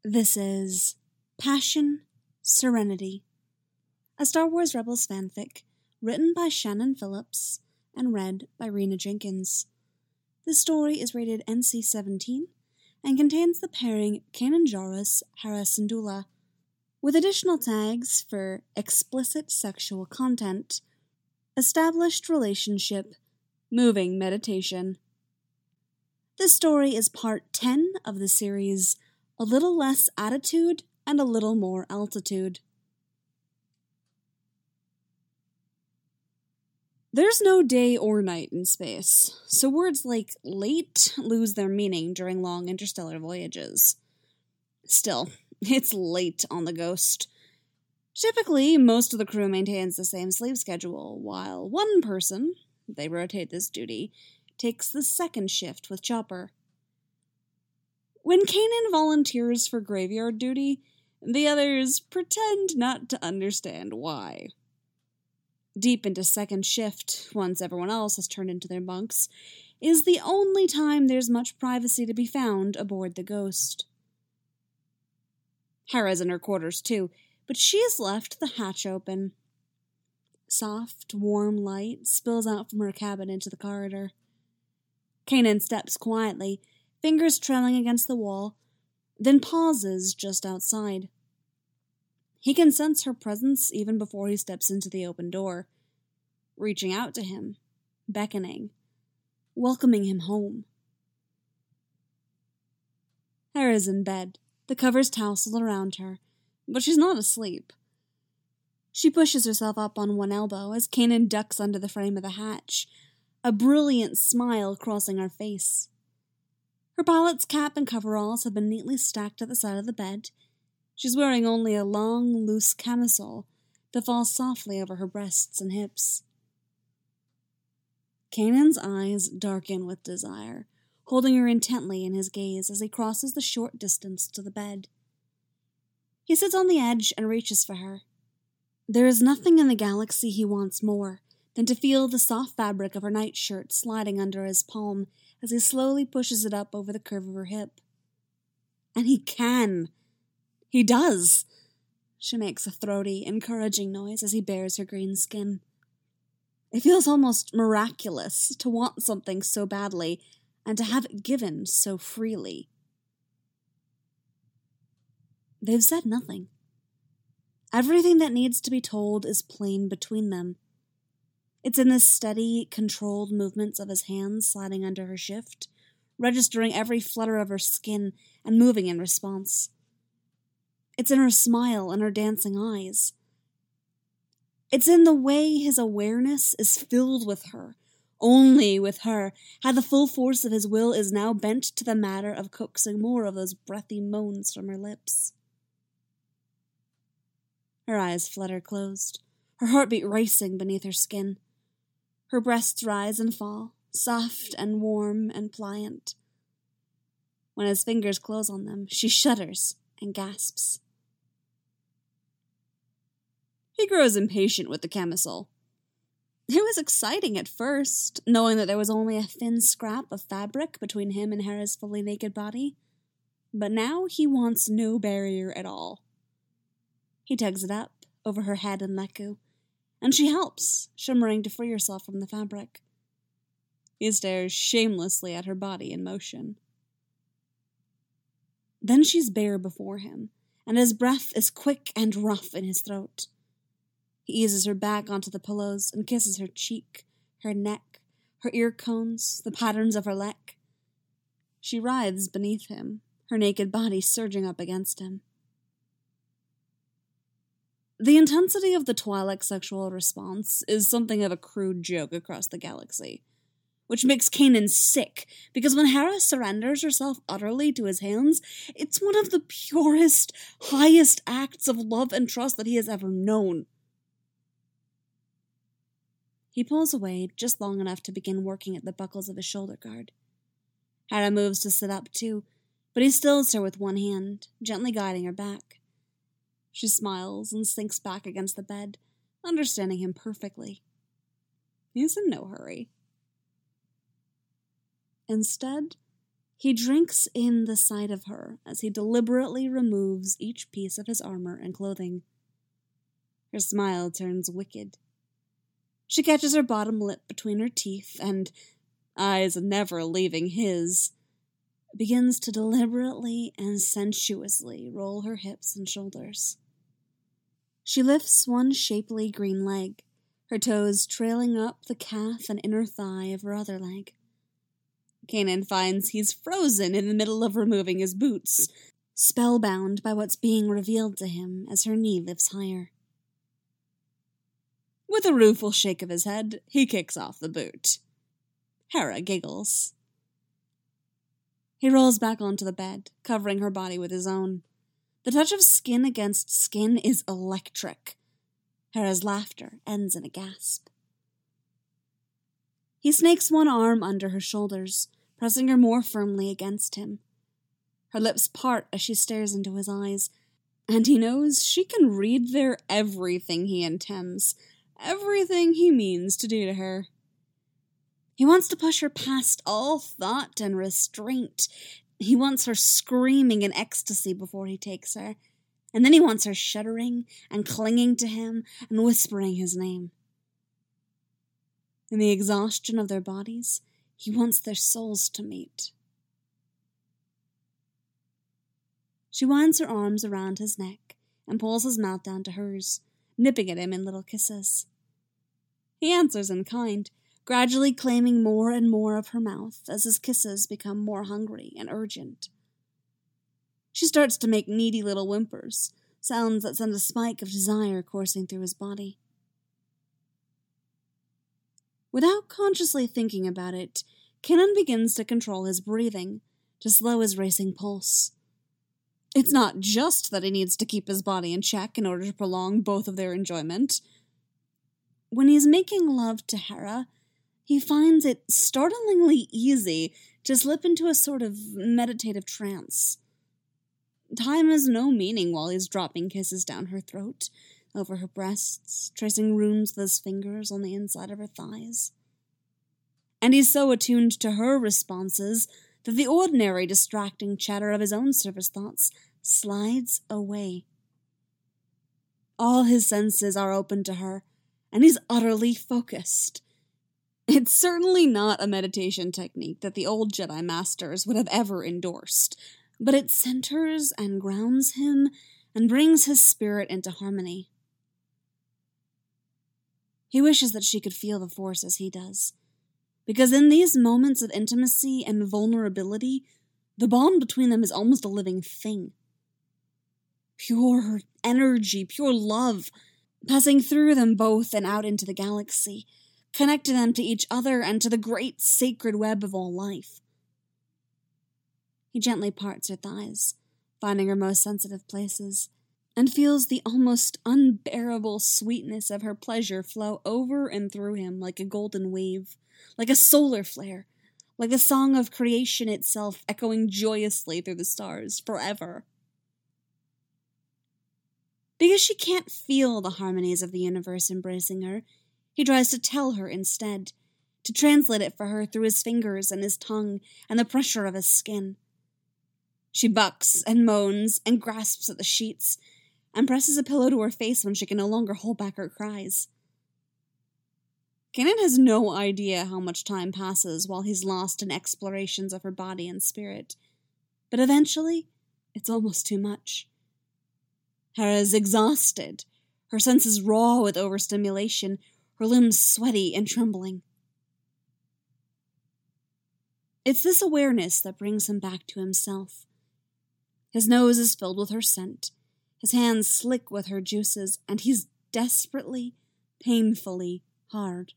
This is Passion, Serenity, a Star Wars Rebels fanfic written by Shannon Phillips and read by Rena Jenkins. This story is rated NC-17 and contains the pairing Kanan Jarrus, Hera Syndulla, with additional tags for explicit sexual content, established relationship, moving meditation. This story is part 10 of the series A Little Less Attitude and a Little More Altitude. There's no day or night in space, so words like late lose their meaning during long interstellar voyages. Still, it's late on the Ghost. Typically, most of the crew maintains the same sleep schedule, while one person, they rotate this duty, takes the second shift with Chopper. When Kanan volunteers for graveyard duty, the others pretend not to understand why. Deep into second shift, once everyone else has turned into their bunks, is the only time there's much privacy to be found aboard the Ghost. Hera's in her quarters too, but she has left the hatch open. Soft, warm light spills out from her cabin into the corridor. Kanan steps quietly, fingers trailing against the wall, then pauses just outside. He can sense her presence even before he steps into the open door, reaching out to him, beckoning, welcoming him home. Hera's in bed, the covers tousled around her, but she's not asleep. She pushes herself up on one elbow as Kanan ducks under the frame of the hatch, a brilliant smile crossing her face. Her pilot's cap and coveralls have been neatly stacked at the side of the bed. She's wearing only a long, loose camisole that falls softly over her breasts and hips. Kanan's eyes darken with desire, holding her intently in his gaze as he crosses the short distance to the bed. He sits on the edge and reaches for her. There is nothing in the galaxy he wants more than to feel the soft fabric of her nightshirt sliding under his palm as he slowly pushes it up over the curve of her hip. And he can. He does. She makes a throaty, encouraging noise as he bares her green skin. It feels almost miraculous to want something so badly and to have it given so freely. They've said nothing. Everything that needs to be told is plain between them. It's in the steady, controlled movements of his hands sliding under her shift, registering every flutter of her skin and moving in response. It's in her smile and her dancing eyes. It's in the way his awareness is filled with her, only with her, how the full force of his will is now bent to the matter of coaxing more of those breathy moans from her lips. Her eyes flutter closed, her heartbeat racing beneath her skin. Her breasts rise and fall, soft and warm and pliant. When his fingers close on them, she shudders and gasps. He grows impatient with the camisole. It was exciting at first, knowing that there was only a thin scrap of fabric between him and Hera's fully naked body. But now he wants no barrier at all. He tugs it up over her head and Leku, and she helps, shimmering to free herself from the fabric. He stares shamelessly at her body in motion. Then she's bare before him, and his breath is quick and rough in his throat. He eases her back onto the pillows and kisses her cheek, her neck, her ear cones, the patterns of her neck. She writhes beneath him, her naked body surging up against him. The intensity of the Twi'lek sexual response is something of a crude joke across the galaxy, which makes Kanan sick, because when Hera surrenders herself utterly to his hands, it's one of the purest, highest acts of love and trust that he has ever known. He pulls away just long enough to begin working at the buckles of his shoulder guard. Hera moves to sit up too, but he stills her with one hand, gently guiding her back. She smiles and sinks back against the bed, understanding him perfectly. He's in no hurry. Instead, He drinks in the sight of her as he deliberately removes each piece of his armor and clothing. Her smile turns wicked. She catches her bottom lip between her teeth and, eyes never leaving his, begins to deliberately and sensuously roll her hips and shoulders. She lifts one shapely green leg, her toes trailing up the calf and inner thigh of her other leg. Kanan finds he's frozen in the middle of removing his boots, spellbound by what's being revealed to him as her knee lifts higher. With a rueful shake of his head, he kicks off the boot. Hera giggles. He rolls back onto the bed, covering her body with his own. The touch of skin against skin is electric. Hera's laughter ends in a gasp. He snakes one arm under her shoulders, pressing her more firmly against him. Her lips part as she stares into his eyes, and he knows she can read there everything he intends, everything he means to do to her. He wants to push her past all thought and restraint. He wants her screaming in ecstasy before he takes her, and then he wants her shuddering and clinging to him and whispering his name. In the exhaustion of their bodies, he wants their souls to meet. She winds her arms around his neck and pulls his mouth down to hers, nipping at him in little kisses. He answers in kind, gradually claiming more and more of her mouth as his kisses become more hungry and urgent. She starts to make needy little whimpers, sounds that send a spike of desire coursing through his body. Without consciously thinking about it, Kanan begins to control his breathing, to slow his racing pulse. It's not just that he needs to keep his body in check in order to prolong both of their enjoyment. When he's making love to Hera, he finds it startlingly easy to slip into a sort of meditative trance. Time has no meaning while he's dropping kisses down her throat, over her breasts, tracing runes with his fingers on the inside of her thighs. And he's so attuned to her responses that the ordinary distracting chatter of his own surface thoughts slides away. All his senses are open to her, and he's utterly focused. It's certainly not a meditation technique that the old Jedi Masters would have ever endorsed, but it centers and grounds him and brings his spirit into harmony. He wishes that she could feel the Force as he does, because in these moments of intimacy and vulnerability, the bond between them is almost a living thing. Pure energy, pure love, passing through them both and out into the galaxy, connecting them to each other and to the great sacred web of all life. He gently parts her thighs, finding her most sensitive places, and feels the almost unbearable sweetness of her pleasure flow over and through him like a golden wave, like a solar flare, like the song of creation itself echoing joyously through the stars forever. Because she can't feel the harmonies of the universe embracing her, he tries to tell her instead, to translate it for her through his fingers and his tongue and the pressure of his skin. She bucks and moans and grasps at the sheets and presses a pillow to her face when she can no longer hold back her cries. Kanan has no idea how much time passes while he's lost in explorations of her body and spirit, but eventually, it's almost too much. Hera is exhausted, her senses raw with overstimulation, her limbs sweaty and trembling. It's this awareness that brings him back to himself. His nose is filled with her scent, his hands slick with her juices, and he's desperately, painfully hard.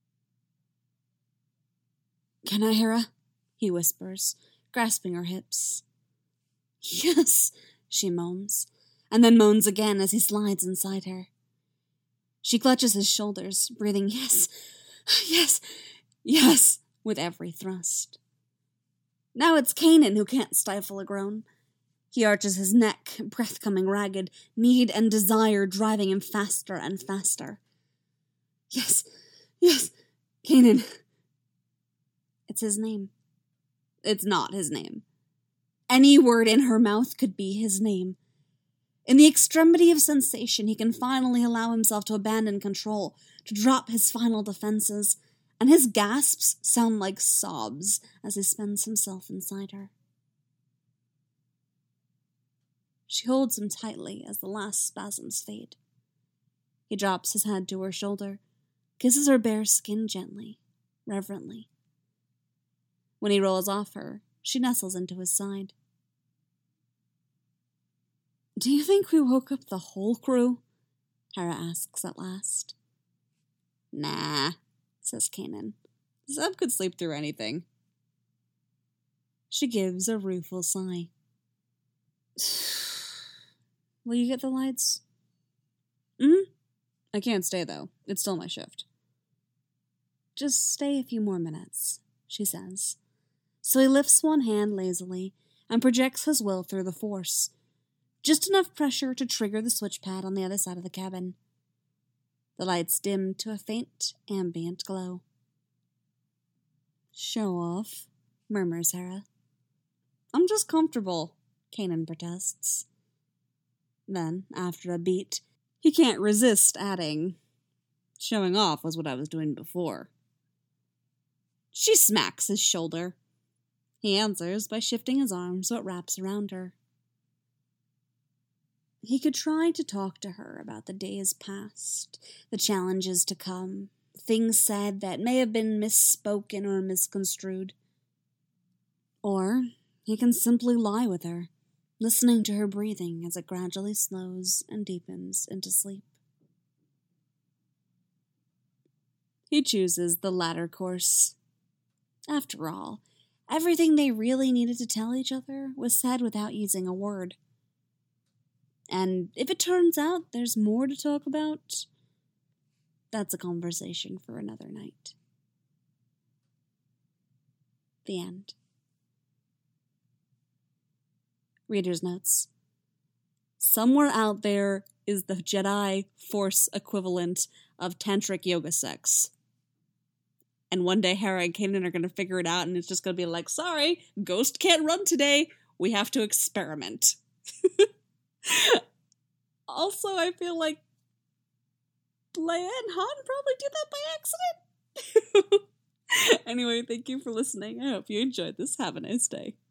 "Can I, Hera?" he whispers, grasping her hips. "Yes," she moans, and then moans again as he slides inside her. She clutches his shoulders, breathing yes, yes, yes, with every thrust. Now it's Kanan who can't stifle a groan. He arches his neck, breath coming ragged, need and desire driving him faster and faster. Yes, yes, Kanan. It's his name. It's not his name. Any word in her mouth could be his name. In the extremity of sensation, he can finally allow himself to abandon control, to drop his final defenses, and his gasps sound like sobs as he spends himself inside her. She holds him tightly as the last spasms fade. He drops his head to her shoulder, kisses her bare skin gently, reverently. When he rolls off her, she nestles into his side. "Do you think we woke up the whole crew?" Hera asks at last. "Nah," says Kanan. "Zeb could sleep through anything." She gives a rueful sigh. "Will you get the lights?" I can't stay, though. It's still my shift." "Just stay a few more minutes," she says. So he lifts one hand lazily and projects his will through the Force. Just enough pressure to trigger the switch pad on the other side of the cabin. The lights dim to a faint, ambient glow. "Show off," murmurs Hera. "I'm just comfortable," Kanan protests. Then, after a beat, he can't resist adding, "Showing off was what I was doing before." She smacks his shoulder. He answers by shifting his arm so it wraps around her. He could try to talk to her about the days past, the challenges to come, things said that may have been misspoken or misconstrued. Or he can simply lie with her, listening to her breathing as it gradually slows and deepens into sleep. He chooses the latter course. After all, everything they really needed to tell each other was said without using a word. And if it turns out there's more to talk about, that's a conversation for another night. The end. Reader's notes. Somewhere out there is the Jedi Force equivalent of tantric yoga sex. And one day Hera and Kanan are going to figure it out, and it's just going to be like, "Sorry, Ghost can't run today. We have to experiment." Also, I feel like Leia and Han probably did that by accident. Anyway, thank you for listening. I hope you enjoyed this. Have a nice day.